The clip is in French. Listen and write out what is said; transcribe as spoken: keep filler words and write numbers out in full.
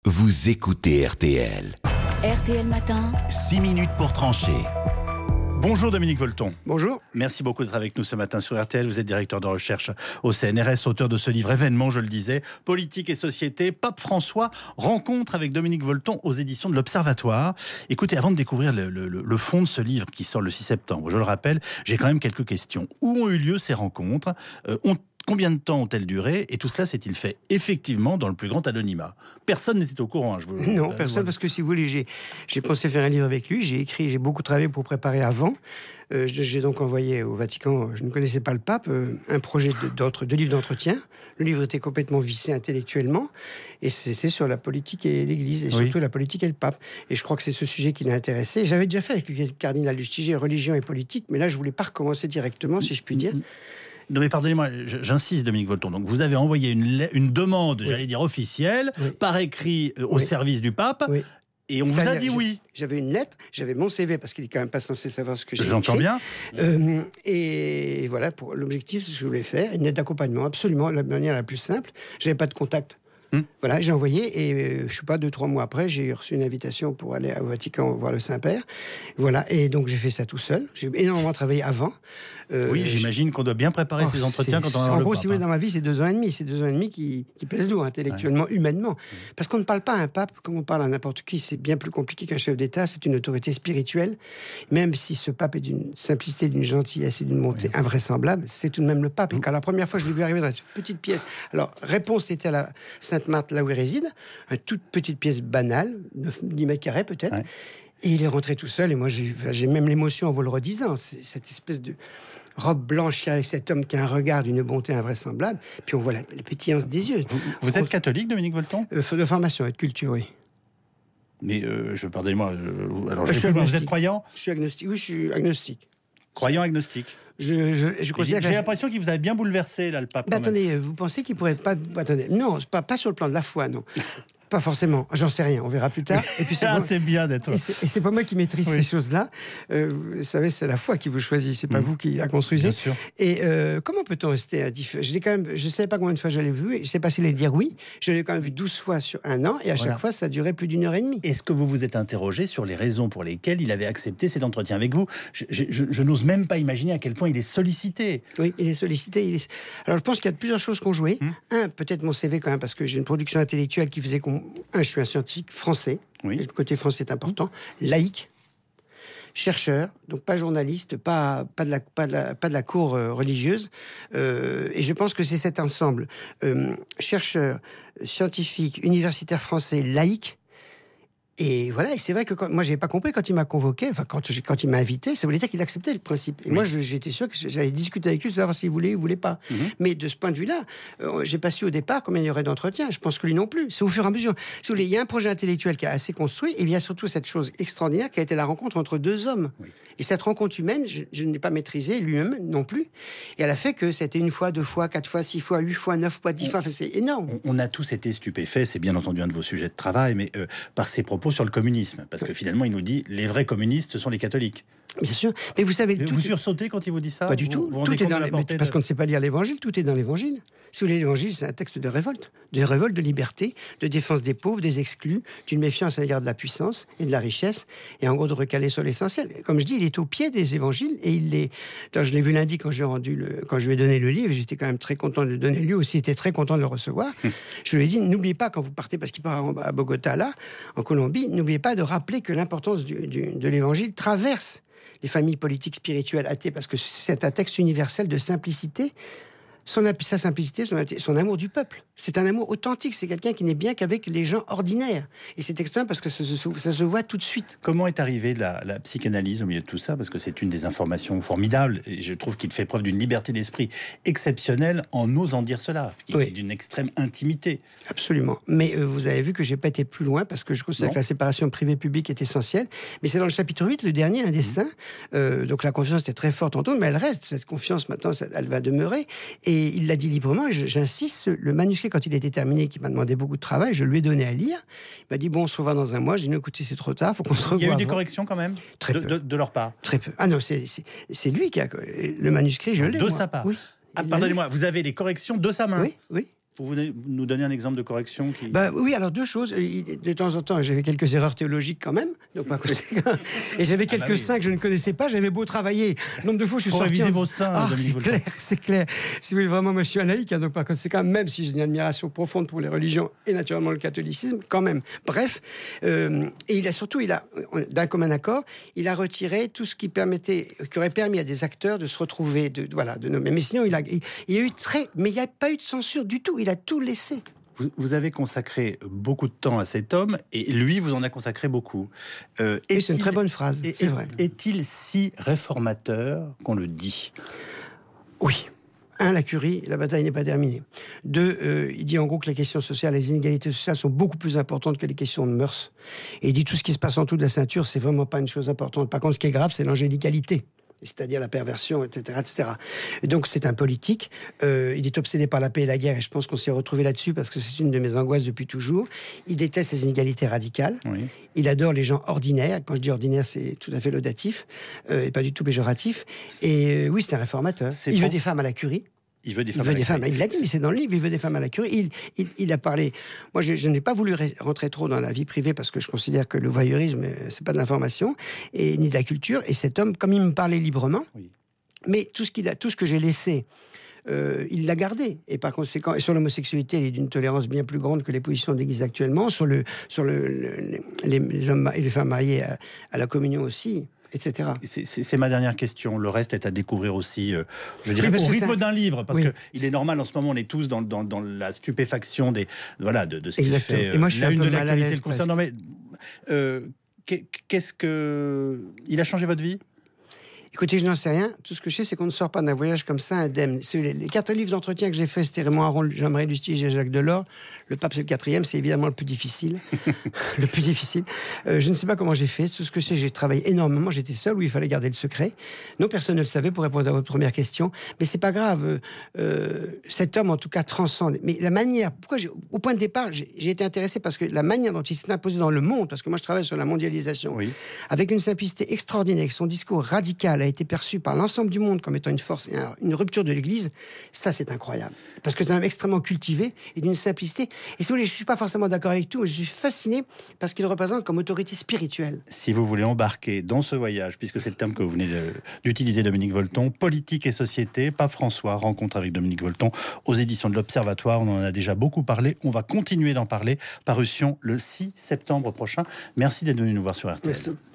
vous écoutez R T L. R T L Matin. six minutes pour trancher. Bonjour Dominique Volton. Bonjour. Merci beaucoup d'être avec nous ce matin sur R T L. Vous êtes directeur de recherche au C N R S, auteur de ce livre événement, je le disais, Politique et société. Pape François, rencontre avec Dominique Volton aux éditions de l'Observatoire. Écoutez, avant de découvrir le, le, le fond de ce livre qui sort le six septembre, je le rappelle, j'ai quand même quelques questions. Où ont eu lieu ces rencontres euh, ont Combien de temps ont-elles duré? Et tout cela s'est-il fait effectivement dans le plus grand anonymat? Personne n'était au courant. Hein, je veux... Non, personne, parce que si vous voulez, j'ai, j'ai pensé faire un livre avec lui, j'ai écrit, j'ai beaucoup travaillé pour préparer avant. Euh, j'ai donc envoyé au Vatican, je ne connaissais pas le pape, euh, un projet de, d'autre, de livre d'entretien. Le livre était complètement vissé intellectuellement, et c'était sur la politique et l'Église, et oui. surtout la politique et le pape. Et je crois que c'est ce sujet qui l'a intéressé. J'avais déjà fait avec le cardinal Lustiger, religion et politique, mais là, je ne voulais pas recommencer directement, si je puis dire. Non mais pardonnez-moi, j'insiste Dominique Volton. Donc vous avez envoyé une, une demande, oui. j'allais dire officielle, oui. par écrit euh, au oui. service du pape, oui. et on vous a dit oui. J'avais une lettre, j'avais mon C V parce qu'il est quand même pas censé savoir ce que j'ai J'entends écrit. bien. Euh, et voilà, pour l'objectif, c'est ce que je voulais faire, une lettre d'accompagnement, absolument, de la manière la plus simple. J'avais pas de contact. Hum. Voilà, j'ai envoyé et euh, je sais pas, deux, trois mois après, j'ai reçu une invitation pour aller au Vatican voir le Saint-Père. Voilà, et donc j'ai fait ça tout seul. J'ai énormément travaillé avant. Euh, oui, j'imagine j'ai... qu'on doit bien préparer oh, ces entretiens quand on a En le gros, pape, si vous voulez, hein. dans ma vie, c'est deux ans et demi. C'est deux ans et demi qui, qui pèsent lourd, intellectuellement, ouais. humainement. Parce qu'on ne parle pas à un pape comme on parle à n'importe qui. C'est bien plus compliqué qu'un chef d'État. C'est une autorité spirituelle. Même si ce pape est d'une simplicité, d'une gentillesse et d'une bonté ouais. invraisemblable, c'est tout de même le pape. Et quand la première fois, je l'ai vu arriver dans cette petite pièce. Alors, réponse, c'était à la Sainte-Marthe, là où il réside. Une toute petite pièce banale, dix mètres carrés peut-être. Ouais. Et il est rentré tout seul. Et moi, j'ai, j'ai même l'émotion en vous le redisant. C'est cette espèce de robe blanche avec cet homme qui a un regard d'une bonté invraisemblable. Puis on voit la, la pétillance des yeux. Vous, vous êtes catholique, Dominique Volton? euh, De formation et de culture, oui. Mais euh, je pardonnez-moi. Euh, alors, je je suis vous êtes croyant? Je suis agnostique. Oui, je suis agnostique. Croyant agnostique. Je, je, je considère J'ai que l'impression qu'il vous avait bien bouleversé, là, le pape. Ben attendez, vous pensez qu'il pourrait pas... Attendez, non, pas, pas sur le plan de la foi, non. Pas forcément, j'en sais rien, on verra plus tard. Et puis c'est, ah, bon. c'est bien d'être... Et c'est, et c'est pas moi qui maîtrise oui. ces choses-là. Euh, vous savez, c'est la foi qui vous choisit, c'est pas mmh. vous qui la construisez. Bien sûr. Et euh, comment peut-on rester indifférent? Je l'ai quand même, je savais pas combien de fois je l'ai vu, je sais pas s'il allait dire oui. Je l'ai quand même vu douze fois sur un an, et à voilà. chaque fois, ça durait plus d'une heure et demie. Est-ce que vous vous êtes interrogé sur les raisons pour lesquelles il avait accepté cet entretien avec vous? je, je, je, je n'ose même pas imaginer à quel point il est sollicité. Oui, il est sollicité. Il est... Alors, je pense qu'il y a plusieurs choses qui ont joué. Mmh. Un, peut-être mon C V quand même, parce que j'ai une production intellectuelle qui faisait qu'on... Un, je suis un scientifique français, oui. le côté français est important, laïque, chercheur, donc pas journaliste, pas, pas, de, la, pas, de, la, pas de la cour euh, religieuse, euh, et je pense que c'est cet ensemble, euh, chercheur, scientifique, universitaire français, laïque. Et voilà, et c'est vrai que quand, moi, j'avais pas compris quand il m'a convoqué, enfin, quand, quand il m'a invité, ça voulait dire qu'il acceptait le principe. Et oui. moi, je, j'étais sûr que j'allais discuter avec lui, de savoir s'il voulait ou voulait pas. Mm-hmm. Mais de ce point de vue-là, euh, j'ai pas su au départ combien il y aurait d'entretiens. Je pense que lui non plus. C'est au fur et à mesure. Si vous voulez, il y a un projet intellectuel qui est assez construit, et il y a surtout cette chose extraordinaire qui a été la rencontre entre deux hommes. Oui. Et cette rencontre humaine, je, je ne l'ai pas maîtrisée, lui-même non plus. Et elle a fait que c'était une fois, deux fois, quatre fois, six fois, huit fois, neuf fois, dix on, fois. Enfin, c'est énorme. On, on a tous été stupéfaits, c'est bien entendu un de vos sujets de travail, mais euh, par ses propos sur le communisme. Parce que finalement, il nous dit les vrais communistes, ce sont les catholiques. Bien sûr. Mais vous savez. Tout vous sursautez quand il vous dit ça? Pas du tout. Vous, vous tout est dans les... de... Parce qu'on ne sait pas lire l'évangile, tout est dans l'évangile. Si vous voulez, l'évangile, c'est un texte de révolte. De révolte, de liberté, de défense des pauvres, des exclus, d'une méfiance à l'égard de la puissance et de la richesse, et en gros de recaler sur l'essentiel. Comme je dis, il est au pied des évangiles, et il est. Alors, je l'ai vu lundi quand je lui ai rendu le... quand je lui ai donné le livre, j'étais quand même très content de le donner. Lui aussi était très content de le recevoir. Hum. Je lui ai dit, n'oubliez pas quand vous partez, parce qu'il part à Bogota, là, en Colombie, n'oubliez pas de rappeler que l'importance du, du, de l'évangile traverse les familles politiques, spirituelles, athées, parce que c'est un texte universel de simplicité. Son, sa simplicité, son, son amour du peuple. C'est un amour authentique. C'est quelqu'un qui n'est bien qu'avec les gens ordinaires. Et c'est extrême parce que ça se, ça se voit tout de suite. Comment est arrivée la, la psychanalyse au milieu de tout ça? Parce que c'est une des informations formidables. Et je trouve qu'il fait preuve d'une liberté d'esprit exceptionnelle en osant dire cela. Qui oui. est d'une extrême intimité. Absolument. Mais euh, vous avez vu que je n'ai pas été plus loin parce que je considère non. que la séparation privé-public est essentielle. Mais c'est dans le chapitre huit, le dernier, un destin. Mmh. Euh, donc la confiance était très forte en tout, mais elle reste. Cette confiance, maintenant, ça, elle va demeurer. Et il l'a dit librement, et j'insiste, le manuscrit, quand il était terminé, qui m'a demandé beaucoup de travail, je lui ai donné à lire. Il m'a dit, bon, on se revoit dans un mois. J'ai dit, écoutez, c'est trop tard, il faut qu'on se revoie. Il y a eu avant. des corrections quand même Très de, peu. De, de leur part? Très peu. Ah non, c'est, c'est, c'est lui qui a... Le manuscrit, je l'ai. De moi. sa part? Oui. Ah, pardonnez-moi, vous avez les corrections de sa main? Oui, oui. Vous voulez nous donner un exemple de correction qui... bah, oui, alors deux choses. De temps en temps, j'avais quelques erreurs théologiques quand même, donc par conséquent. Et j'avais quelques ah bah oui. seins que je ne connaissais pas. J'avais beau travailler. Le nombre de fois, je suis Pour sorti. réviser en... vos seins. Ah, c'est clair, c'est clair. Si vous voulez vraiment, moi, je suis un laïc, hein, donc par conséquent, même si j'ai une admiration profonde pour les religions et naturellement le catholicisme, quand même. Bref, euh, et il a surtout, il a, d'un commun accord, il a retiré tout ce qui permettait, qui aurait permis à des acteurs de se retrouver, de voilà, de nommer. Mais sinon, il a, il, il y a eu très, mais il n'y a pas eu de censure du tout. Il a tout laissé. Vous, vous avez consacré beaucoup de temps à cet homme, et lui vous en a consacré beaucoup. Euh, et c'est une très bonne phrase, est, c'est vrai. Est-il si réformateur qu'on le dit ? Oui. Un, la Curie, la bataille n'est pas terminée. Deux, euh, il dit en gros que les questions sociales, les inégalités sociales sont beaucoup plus importantes que les questions de mœurs. Et il dit tout ce qui se passe en dessous de la ceinture, c'est vraiment pas une chose importante. Par contre, ce qui est grave, c'est l'angélicalité. C'est-à-dire la perversion, et cetera, et cetera. Et donc c'est un politique. Euh, il est obsédé par la paix et la guerre, et je pense qu'on s'est retrouvé là-dessus parce que c'est une de mes angoisses depuis toujours. Il déteste les inégalités radicales. Oui. Il adore les gens ordinaires. Quand je dis ordinaire, c'est tout à fait laudatif euh, et pas du tout péjoratif. Et euh, oui, c'est un réformateur. C'est il bon. veut des femmes à la Curie. Il veut des femmes. Il veut à des la femmes. Il l'a dit, mais c'est dans le livre. Il veut des femmes à la Curie. Il, il, il a parlé. Moi, je, je n'ai pas voulu rentrer trop dans la vie privée parce que je considère que le voyeurisme, c'est pas de l'information et ni de la culture. Et cet homme, comme il me parlait librement, oui. mais tout ce qu'il a, tout ce que j'ai laissé, euh, il l'a gardé. Et par conséquent, et sur l'homosexualité, il est d'une tolérance bien plus grande que les positions de l'Église actuellement. Sur le, sur le, le les, les hommes et les femmes mariées à, à la communion aussi. Etc. C'est, c'est, c'est ma dernière question. Le reste est à découvrir aussi, euh, je dirais, oui, au rythme d'un livre, parce oui. que il est normal en ce moment, on est tous dans, dans, dans la stupéfaction des, voilà, de, de ce Exactement. qui fait euh, Et moi, je suis la un une peu de mal l'actualité à l'aise, le concernant. Mais euh, qu'est-ce que il a changé votre vie? Écoutez, je n'en sais rien. Tout ce que je sais, c'est qu'on ne sort pas d'un voyage comme ça indemne. C'est les, les quatre livres d'entretien que j'ai faits, c'était Raymond Aron, Jean-Marie Lustige et Jacques Delors. Le pape, c'est le quatrième, c'est évidemment le plus difficile. le plus difficile. Euh, je ne sais pas comment j'ai fait. Tout ce que je sais, j'ai travaillé énormément. J'étais seul où il fallait garder le secret. Non, personne ne le savait pour répondre à votre première question. Mais c'est pas grave. Euh, cet homme, en tout cas, transcende. Mais la manière, pourquoi j'ai, au point de départ, j'ai, j'ai été intéressé parce que la manière dont il s'est imposé dans le monde, parce que moi, je travaille sur la mondialisation, oui. avec une simplicité extraordinaire, avec son discours radical, a été perçu par l'ensemble du monde comme étant une force et un, une rupture de l'Église, ça c'est incroyable. Parce que c'est un homme extrêmement cultivé et d'une simplicité. Et si vous voulez, je ne suis pas forcément d'accord avec tout, mais je suis fasciné parce qu'il représente comme autorité spirituelle. Si vous voulez embarquer dans ce voyage, puisque c'est le terme que vous venez de, d'utiliser, Dominique Volton, Politique et Société, Pape François, rencontre avec Dominique Volton aux éditions de l'Observatoire. On en a déjà beaucoup parlé, on va continuer d'en parler. Parution le six septembre prochain. Merci d'être venu nous voir sur R T L. Merci.